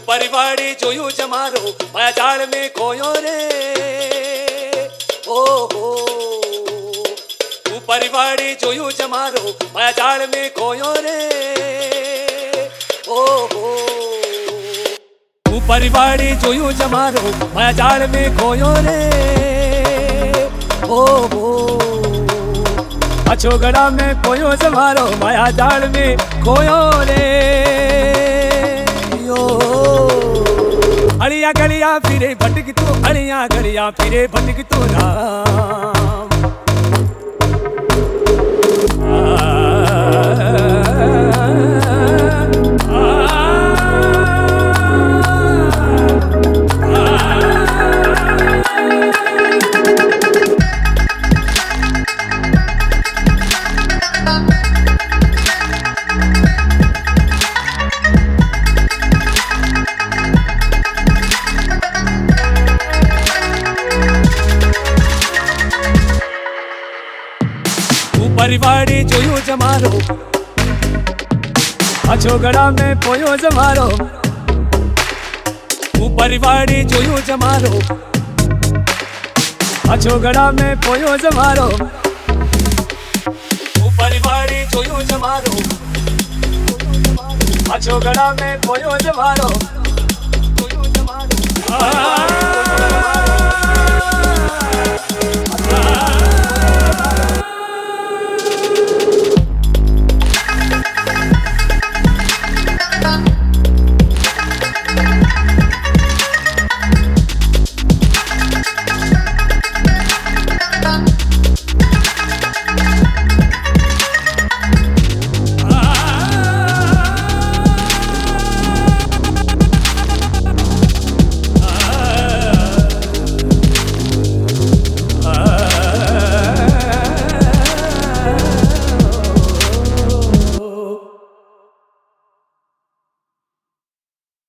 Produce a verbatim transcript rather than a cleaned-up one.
परिवाड़ी जोयू जमारो माया जाल में खोयो रे ओ हो। तू परिवाड़ी जोयू जमारो माया जाल में खोयो रे ओ हो। तू परिवाड़ी जोयू जमारो माया जाल में खोयो रे ओ हो। अछोगड़ा में खोयो जमारो माया जाल में खोयो रे यो। अड़िया गलिया फिरे भटक तू अड़िया गलिया फिरे भटक तू राम। परिवाड़ी जोयू जमारो अछोगड़ा में पोयो जमारो। तू परिवाड़ी जोयू जमारो अछोगड़ा में पोयो जमारो। तू परिवाड़ी जोयू जमारो अछोगड़ा में पोयो जमारो।